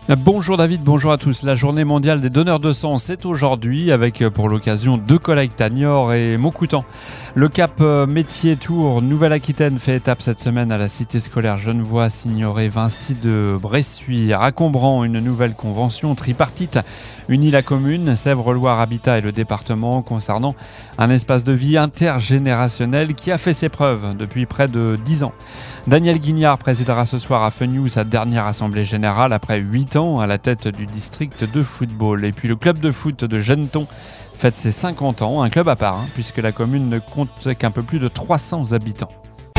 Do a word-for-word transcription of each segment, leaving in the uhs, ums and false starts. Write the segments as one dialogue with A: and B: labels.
A: Bonjour David, bonjour à tous. La journée mondiale des donneurs de sang, c'est aujourd'hui avec pour l'occasion deux collectes à Niort et Montcoutan. Le cap métier Tours Nouvelle-Aquitaine fait étape cette semaine à la cité scolaire Genevois Signoret Vinci de Bressuire. À Combran, une nouvelle convention tripartite unit la commune, Sèvres-Loire Habitat et le département concernant un espace de vie intergénérationnel qui a fait ses preuves depuis près de dix ans. Daniel Guignard présidera ce soir à Fenioux sa dernière assemblée générale après huit ans à la tête du district de football. Et puis le club de foot de Genneton fête ses cinquante ans, un club à part, hein, puisque la commune ne compte qu'un peu plus de trois cents habitants.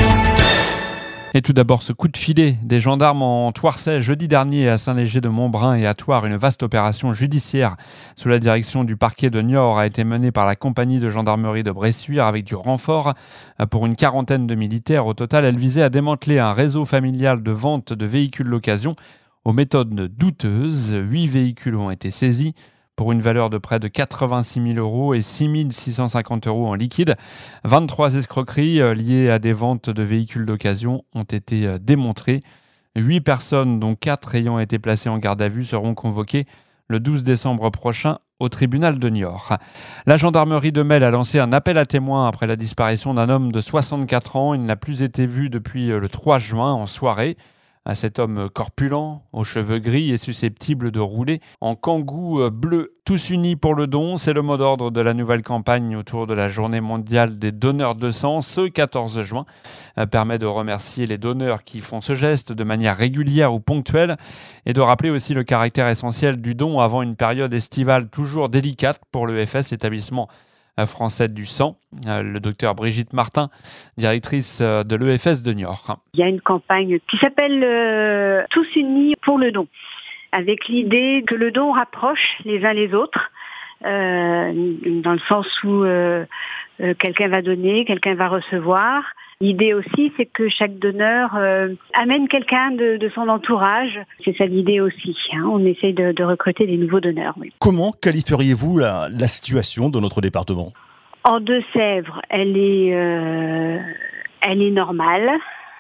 A: Et tout d'abord, ce coup de filet des gendarmes en Thouarçais jeudi dernier à Saint-Léger-de-Montbrun et à Thouars. Une vaste opération judiciaire sous la direction du parquet de Niort a été menée par la compagnie de gendarmerie de Bressuire avec du renfort pour une quarantaine de militaires. Au total, elle visait à démanteler un réseau familial de vente de véhicules d'occasion aux méthodes douteuses. Huit véhicules ont été saisis pour une valeur de près de quatre-vingt-six mille euros et six mille six cent cinquante euros en liquide. vingt-trois escroqueries liées à des ventes de véhicules d'occasion ont été démontrées. Huit personnes, dont quatre ayant été placées en garde à vue, seront convoquées le douze décembre prochain au tribunal de Niort. La gendarmerie de Melle a lancé un appel à témoins après la disparition d'un homme de soixante-quatre ans. Il n'a plus été vu depuis le trois juin en soirée. À cet homme corpulent, aux cheveux gris et susceptible de rouler en kangou bleu. Tous unis pour le don, c'est le mot d'ordre de la nouvelle campagne autour de la journée mondiale des donneurs de sang. Ce quatorze juin permet de remercier les donneurs qui font ce geste de manière régulière ou ponctuelle et de rappeler aussi le caractère essentiel du don avant une période estivale toujours délicate pour l'E F S, l'établissement français du sang. Le docteur Brigitte Martin, directrice de l'E F S de Niort.
B: Il y a une campagne qui s'appelle euh, « Tous unis pour le don », avec l'idée que le don rapproche les uns les autres, euh, dans le sens où euh, euh, quelqu'un va donner, quelqu'un va recevoir. L'idée aussi, c'est que chaque donneur euh, amène quelqu'un de, de son entourage. C'est ça l'idée aussi. Hein. On essaye de, de recruter des nouveaux donneurs. Oui.
C: Comment qualifieriez-vous la, la situation de notre département ?
B: En Deux-Sèvres, elle est, euh, elle est normale.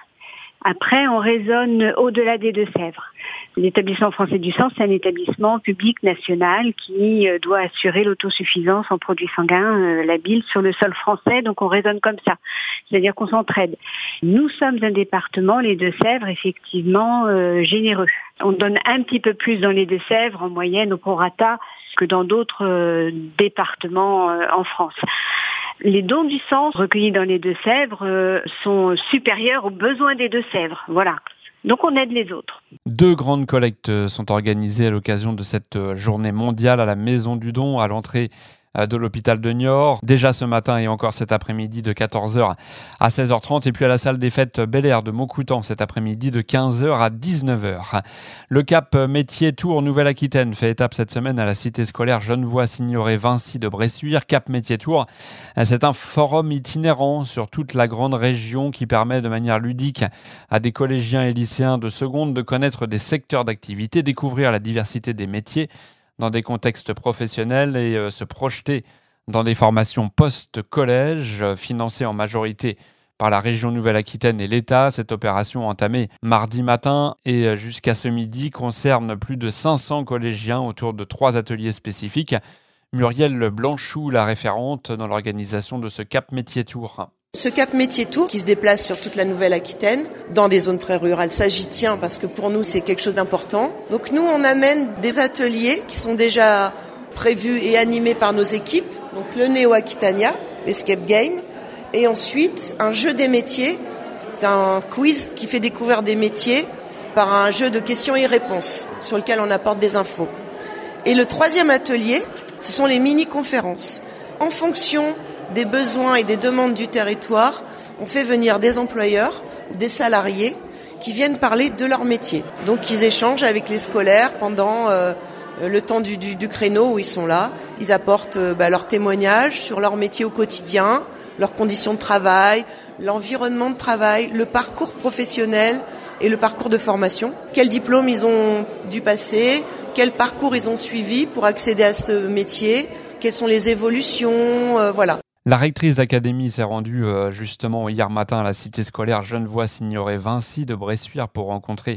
B: Après, on raisonne au-delà des Deux-Sèvres. L'établissement français du sang, c'est un établissement public national qui euh, doit assurer l'autosuffisance en produits sanguins euh, labiles sur le sol français. Donc on raisonne comme ça, c'est-à-dire qu'on s'entraide. Nous sommes un département, les Deux-Sèvres, effectivement euh, généreux. On donne un petit peu plus dans les Deux-Sèvres en moyenne au prorata que dans d'autres euh, départements euh, en France. Les dons du sang recueillis dans les Deux-Sèvres euh, sont supérieurs aux besoins des Deux-Sèvres. Voilà. Donc on aide les autres.
A: Deux grandes collectes sont organisées à l'occasion de cette journée mondiale à la Maison du Don, à l'entrée de l'hôpital de Niort, déjà ce matin et encore cet après-midi de quatorze heures à seize heures trente, et puis à la salle des fêtes Bel Air de Montcoutan cet après-midi de quinze heures à dix-neuf heures. Le cap métier Tours Nouvelle-Aquitaine fait étape cette semaine à la cité scolaire Genevois Signoret Vinci de Bressuire. Cap métier Tours, c'est un forum itinérant sur toute la grande région qui permet de manière ludique à des collégiens et lycéens de seconde de connaître des secteurs d'activité, découvrir la diversité des métiers dans des contextes professionnels et euh, se projeter dans des formations post-collège euh, financées en majorité par la région Nouvelle-Aquitaine et l'État. Cette opération entamée mardi matin et euh, jusqu'à ce midi concerne plus de cinq cents collégiens autour de trois ateliers spécifiques. Muriel Blanchou, la référente dans l'organisation de ce Cap Métier Tours.
D: Ce Cap Métier Tours qui se déplace sur toute la Nouvelle-Aquitaine, dans des zones très rurales, ça j'y tiens parce que pour nous c'est quelque chose d'important. Donc nous on amène des ateliers qui sont déjà prévus et animés par nos équipes, donc le Néo Aquitania, Escape Game, et ensuite un jeu des métiers, c'est un quiz qui fait découvrir des métiers par un jeu de questions et réponses sur lequel on apporte des infos. Et le troisième atelier, ce sont les mini-conférences. En fonction des besoins et des demandes du territoire, on fait venir des employeurs ou des salariés qui viennent parler de leur métier. Donc ils échangent avec les scolaires pendant euh, le temps du, du, du créneau où ils sont là. Ils apportent euh, bah, leur témoignage sur leur métier au quotidien, leurs conditions de travail, l'environnement de travail, le parcours professionnel et le parcours de formation. Quel diplôme ils ont dû passer, quel parcours ils ont suivi pour accéder à ce métier, quelles sont les évolutions, euh, voilà.
A: La rectrice d'académie s'est rendue euh, justement hier matin à la cité scolaire Genevois Signoret Vinci de Bressuire pour rencontrer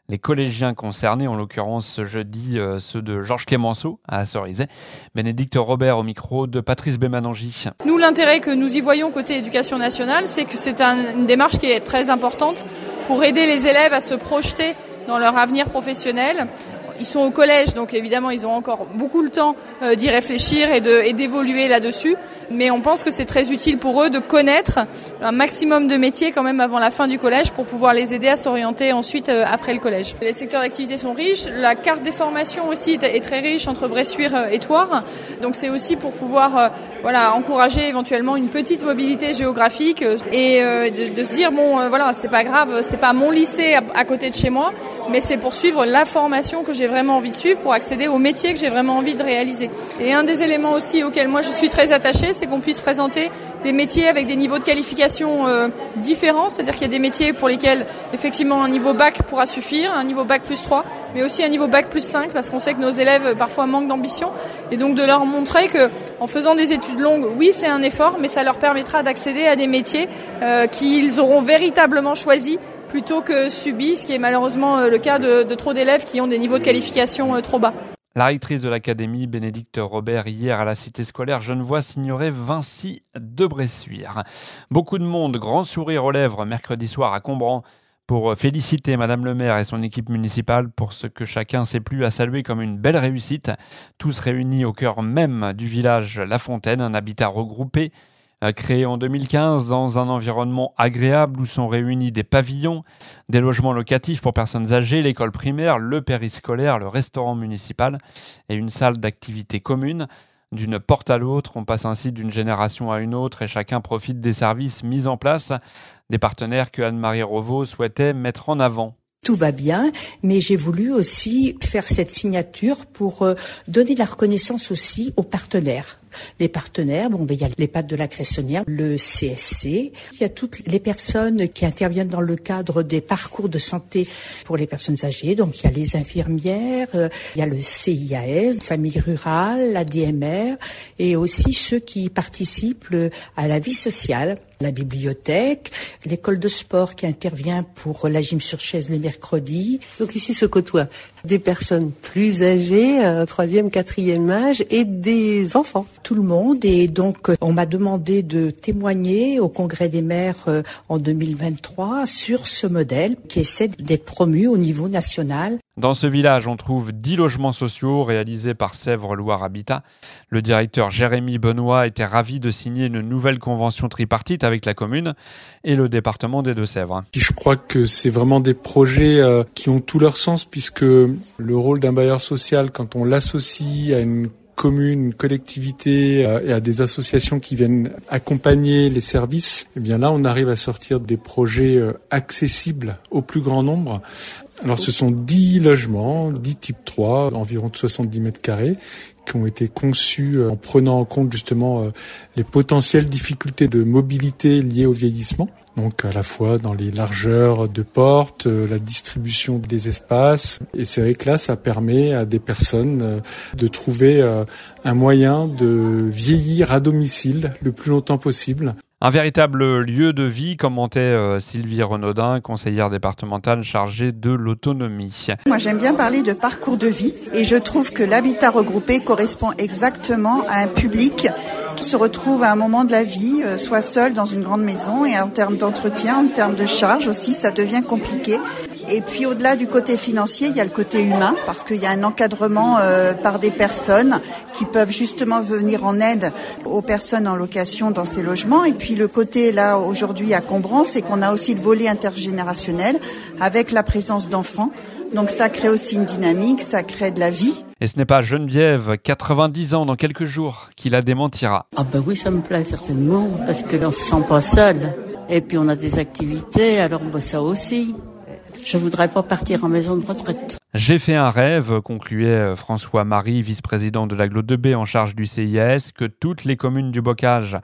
A: les collégiens concernés, en l'occurrence ce jeudi euh, ceux de Georges Clémenceau à Cerizay. Bénédicte Robert au micro de Patrice Bémanangi.
E: Nous, l'intérêt que nous y voyons côté éducation nationale, c'est que c'est un, une démarche qui est très importante pour aider les élèves à se projeter dans leur avenir professionnel. Ils sont au collège, donc évidemment ils ont encore beaucoup le temps euh, d'y réfléchir et, de, et d'évoluer là-dessus. Mais on pense que c'est très utile pour eux de connaître un maximum de métiers quand même avant la fin du collège pour pouvoir les aider à s'orienter ensuite euh, après le collège. Les secteurs d'activité sont riches, la carte des formations aussi est, est très riche entre Bressuire et Thouars. Donc c'est aussi pour pouvoir euh, voilà, encourager éventuellement une petite mobilité géographique et euh, de, de se dire bon euh, voilà c'est pas grave, c'est pas mon lycée à, à côté de chez moi, mais c'est pour suivre la formation que j'ai vraiment envie de suivre pour accéder au métier que j'ai vraiment envie de réaliser. Et un des éléments aussi auxquels moi je suis très attachée, c'est qu'on puisse présenter des métiers avec des niveaux de qualification euh, différents, c'est-à-dire qu'il y a des métiers pour lesquels effectivement un niveau bac pourra suffire, un niveau bac plus trois, mais aussi un niveau bac plus cinq, parce qu'on sait que nos élèves parfois manquent d'ambition, et donc de leur montrer que en faisant des études longues, oui c'est un effort, mais ça leur permettra d'accéder à des métiers euh, qu'ils auront véritablement choisis plutôt que subis, ce qui est malheureusement le cas de, de trop d'élèves qui ont des niveaux de qualification trop bas.
A: La rectrice de l'académie, Bénédicte Robert, hier à la cité scolaire Genevois signorait Vinci de Bressuire. Beaucoup de monde, grand sourire aux lèvres, mercredi soir à Combran, pour féliciter Madame le maire et son équipe municipale pour ce que chacun s'est plu à saluer comme une belle réussite. Tous réunis au cœur même du village La Fontaine, un habitat regroupé, créé en deux mille quinze dans un environnement agréable où sont réunis des pavillons, des logements locatifs pour personnes âgées, l'école primaire, le périscolaire, le restaurant municipal et une salle d'activité commune. D'une porte à l'autre, on passe ainsi d'une génération à une autre et chacun profite des services mis en place, des partenaires que Anne-Marie Revaux souhaitait mettre en avant.
F: Tout va bien, mais j'ai voulu aussi faire cette signature pour euh, donner de la reconnaissance aussi aux partenaires. Les partenaires, bon, ben, il y a l'EHPAD de la Cressonnière, le C S C, il y a toutes les personnes qui interviennent dans le cadre des parcours de santé pour les personnes âgées, donc il y a les infirmières, euh, il y a le C I A S, famille rurale, la D M R, et aussi ceux qui participent à la vie sociale, la bibliothèque, l'école de sport qui intervient pour la gym sur chaise le mercredi.
G: Donc ici se côtoient des personnes plus âgées, euh, troisième, quatrième âge, et des enfants.
F: Tout le monde, et donc on m'a demandé de témoigner au Congrès des maires euh, en deux mille vingt-trois sur ce modèle qui essaie d'être promu au niveau national.
A: Dans ce village, on trouve dix logements sociaux réalisés par Sèvres Loire Habitat. Le directeur Jérémy Benoît était ravi de signer une nouvelle convention tripartite avec la commune et le département des Deux-Sèvres.
H: Je crois que c'est vraiment des projets euh, qui ont tout leur sens, puisque le rôle d'un bailleur social, quand on l'associe à une commune, une collectivité euh, et à des associations qui viennent accompagner les services, eh bien là on arrive à sortir des projets euh, accessibles au plus grand nombre. Alors ce sont dix logements, dix types trois, environ de soixante-dix mètres carrés, qui ont été conçus en prenant en compte justement les potentielles difficultés de mobilité liées au vieillissement. Donc à la fois dans les largeurs de portes, la distribution des espaces. Et c'est vrai que là, ça permet à des personnes de trouver un moyen de vieillir à domicile le plus longtemps possible.
A: Un véritable lieu de vie, commentait euh, Sylvie Renaudin, conseillère départementale chargée de l'autonomie.
I: Moi, j'aime bien parler de parcours de vie et je trouve que l'habitat regroupé correspond exactement à un public qui se retrouve à un moment de la vie, euh, soit seul dans une grande maison, et en termes d'entretien, en termes de charges aussi, ça devient compliqué. Et puis au-delà du côté financier, il y a le côté humain, parce qu'il y a un encadrement euh, par des personnes qui peuvent justement venir en aide aux personnes en location dans ces logements. Et puis le côté là aujourd'hui à Combran, c'est qu'on a aussi le volet intergénérationnel avec la présence d'enfants. Donc ça crée aussi une dynamique, ça crée de la vie.
A: Et ce n'est pas Geneviève, quatre-vingt-dix ans dans quelques jours, qui la démentira.
J: Ah ben oui, ça me plaît certainement, parce qu'on ne se sent pas seul. Et puis on a des activités, alors ben ça aussi. Je voudrais pas partir en maison de retraite.
A: J'ai fait un rêve, concluait François Marie, vice-président de l'Agglo deux B en charge du C I A S, que toutes les communes du Bocage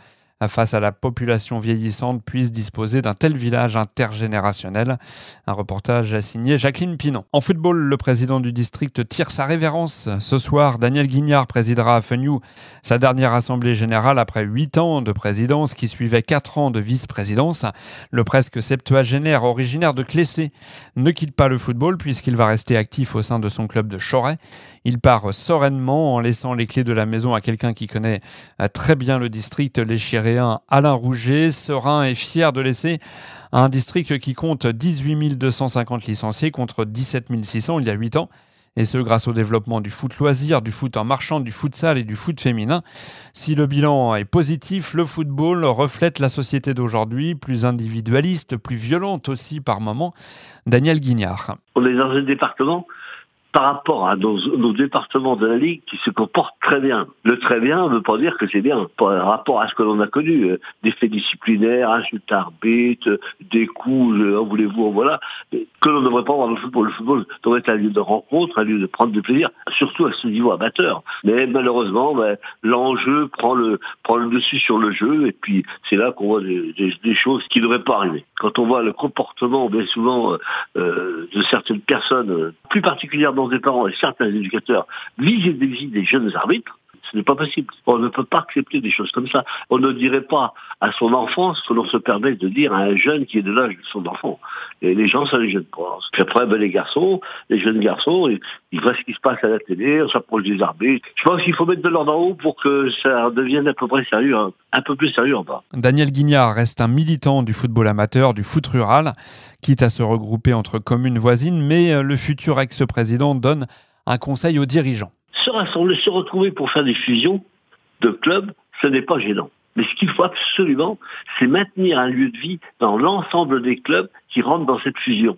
A: face à la population vieillissante, puisse disposer d'un tel village intergénérationnel. Un reportage signé Jacqueline Pinon. En football, le président du district tire sa révérence. Ce soir, Daniel Guignard présidera à Fenioux sa dernière assemblée générale après huit ans de présidence qui suivait quatre ans de vice-présidence. Le presque septuagénaire originaire de Clessé ne quitte pas le football puisqu'il va rester actif au sein de son club de Choret. Il part sereinement en laissant les clés de la maison à quelqu'un qui connaît très bien le district, l'échiréen Alain Rouget, serein et fier de laisser un district qui compte dix-huit mille deux cent cinquante licenciés contre dix-sept mille six cents il y a huit ans. Et ce, grâce au développement du foot loisir, du foot en marchand, du futsal et du foot féminin. Si le bilan est positif, le football reflète la société d'aujourd'hui, plus individualiste, plus violente aussi par moments. Daniel Guignard.
K: On est dans un département par rapport à nos, nos départements de la Ligue qui se comportent très bien. Le très bien ne veut pas dire que c'est bien. Par rapport à ce que l'on a connu, euh, des faits disciplinaires, insultes arbitres, des coups, euh, en voulez-vous, en voilà, que l'on ne devrait pas avoir dans le football. Le football devrait être un lieu de rencontre, un lieu de prendre du plaisir, surtout à ce niveau amateur. Mais malheureusement, ben, l'enjeu prend le, prend le dessus sur le jeu, et puis c'est là qu'on voit des, des, des choses qui ne devraient pas arriver. Quand on voit le comportement, bien souvent, euh, de certaines personnes, euh, plus particulièrement des parents et certains éducateurs vis-à-vis des jeunes arbitres, ce n'est pas possible. On ne peut pas accepter des choses comme ça. On ne dirait pas à son enfant ce que l'on se permet de dire à un jeune qui est de l'âge de son enfant. Et les gens, ça les gêne pas. Puis après, ben, les garçons, les jeunes garçons, ils, ils voient ce qui se passe à la télé, on s'approche des arbitres. Je pense qu'il faut mettre de l'ordre en haut pour que ça devienne à peu près sérieux, hein. Un peu plus sérieux en bas.
A: Daniel Guignard reste un militant du football amateur, du foot rural, quitte à se regrouper entre communes voisines, mais le futur ex-président donne un conseil aux dirigeants.
K: Se rassembler, se retrouver pour faire des fusions de clubs, ce n'est pas gênant. Mais ce qu'il faut absolument, c'est maintenir un lieu de vie dans l'ensemble des clubs qui rentrent dans cette fusion.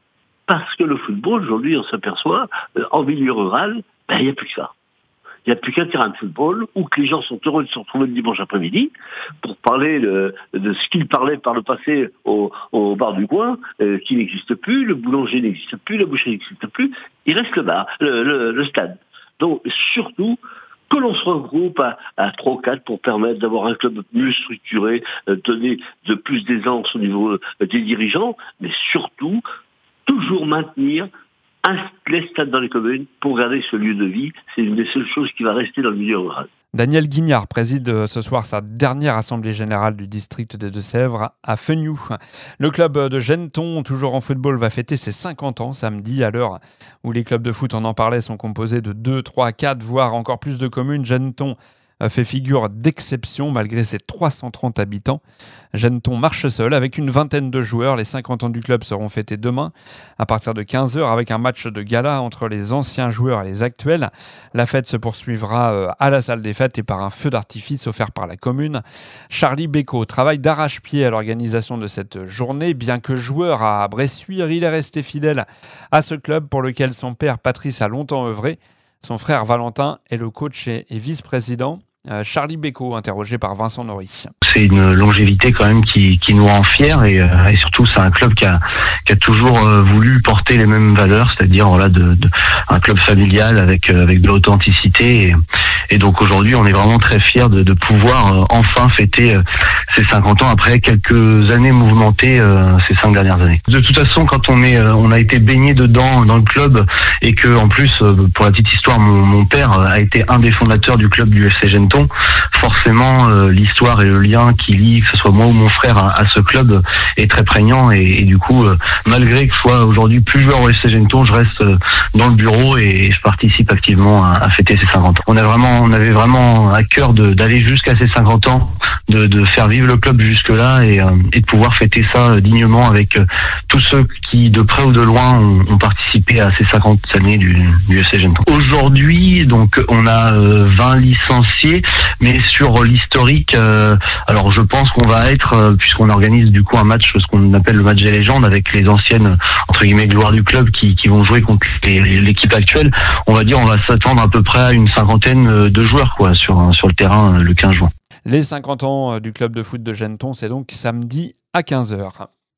K: Parce que le football, aujourd'hui, on s'aperçoit, euh, en milieu rural, ben, il n'y a plus que ça. Il n'y a plus qu'un terrain de football où que les gens sont heureux de se retrouver le dimanche après-midi pour parler de, de ce qu'ils parlaient par le passé au, au bar du coin, euh, qui n'existe plus, le boulanger n'existe plus, la boucherie n'existe plus. Il reste le bar, le, le, le stade. Donc, surtout, que l'on se regroupe à, à trois ou quatre pour permettre d'avoir un club mieux structuré, euh, donner de plus d'aisance au niveau euh, des dirigeants, mais surtout, toujours maintenir un, les stades dans les communes pour garder ce lieu de vie. C'est une des seules choses qui va rester dans le milieu rural.
A: Daniel Guignard préside ce soir sa dernière assemblée générale du district des Deux-Sèvres à Fenioux. Le club de Genneton, toujours en football, va fêter ses cinquante ans samedi, à l'heure où les clubs de foot, on en parlait, sont composés de deux, trois, quatre, voire encore plus de communes. Genneton fait figure d'exception malgré ses trois cent trente habitants. Genneton marche seul avec une vingtaine de joueurs. Les cinquante ans du club seront fêtés demain à partir de quinze heures avec un match de gala entre les anciens joueurs et les actuels. La fête se poursuivra à la salle des fêtes et par un feu d'artifice offert par la commune. Charlie Bécaud travaille d'arrache-pied à l'organisation de cette journée. Bien que joueur à Bressuire, il est resté fidèle à ce club pour lequel son père Patrice a longtemps œuvré. Son frère Valentin est le coach et vice-président. Euh, Charlie Bécaud, interrogé par Vincent Nory.
L: C'est une longévité quand même qui, qui nous rend fiers et, euh, et surtout c'est un club qui a, qui a toujours euh, voulu porter les mêmes valeurs, c'est-à-dire voilà, de, de, un club familial avec, euh, avec de l'authenticité et, et donc aujourd'hui on est vraiment très fiers de, de pouvoir euh, enfin fêter euh, ces cinquante ans après quelques années mouvementées euh, ces cinq dernières années. De toute façon quand on est euh, on a été baigné dedans dans le club et que en plus euh, pour la petite histoire mon, mon père a été un des fondateurs du club du F C Genneton. Forcément, euh, l'histoire et le lien qui lie, que ce soit moi ou mon frère, à, à ce club est très prégnant et, et du coup, euh, malgré que je sois aujourd'hui plus joueur au F C Genneton, je reste euh, dans le bureau et, et je participe activement à, à fêter ces cinquante ans. On a vraiment, on avait vraiment à cœur de, d'aller jusqu'à ces cinquante ans, de, de faire vivre le club jusque-là et, euh, et de pouvoir fêter ça euh, dignement avec euh, tous ceux qui, de près ou de loin, ont, ont participé à ces cinquante années du, du F C Genneton. Aujourd'hui, donc, on a euh, vingt licenciés. Mais sur l'historique, euh, alors je pense qu'on va être, euh, puisqu'on organise du coup un match, ce qu'on appelle le match des légendes, avec les anciennes entre guillemets gloires du club qui, qui vont jouer contre les, l'équipe actuelle. On va dire, on va s'attendre à peu près à une cinquantaine de joueurs quoi sur sur le terrain le quinze juin.
A: Les cinquante ans du club de foot de Genneton, c'est donc samedi à quinze heures.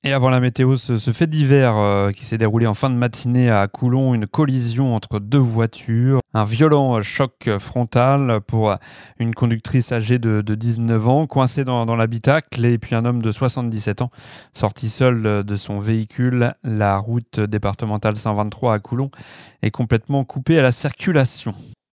A: Et avant la météo, ce, ce fait divers euh, qui s'est déroulé en fin de matinée à Coulon, une collision entre deux voitures, un violent choc frontal pour une conductrice âgée de, de dix-neuf ans, coincée dans, dans l'habitacle, et puis un homme de soixante-dix-sept ans, sorti seul de son véhicule. La route départementale cent vingt-trois à Coulon est complètement coupée à la circulation.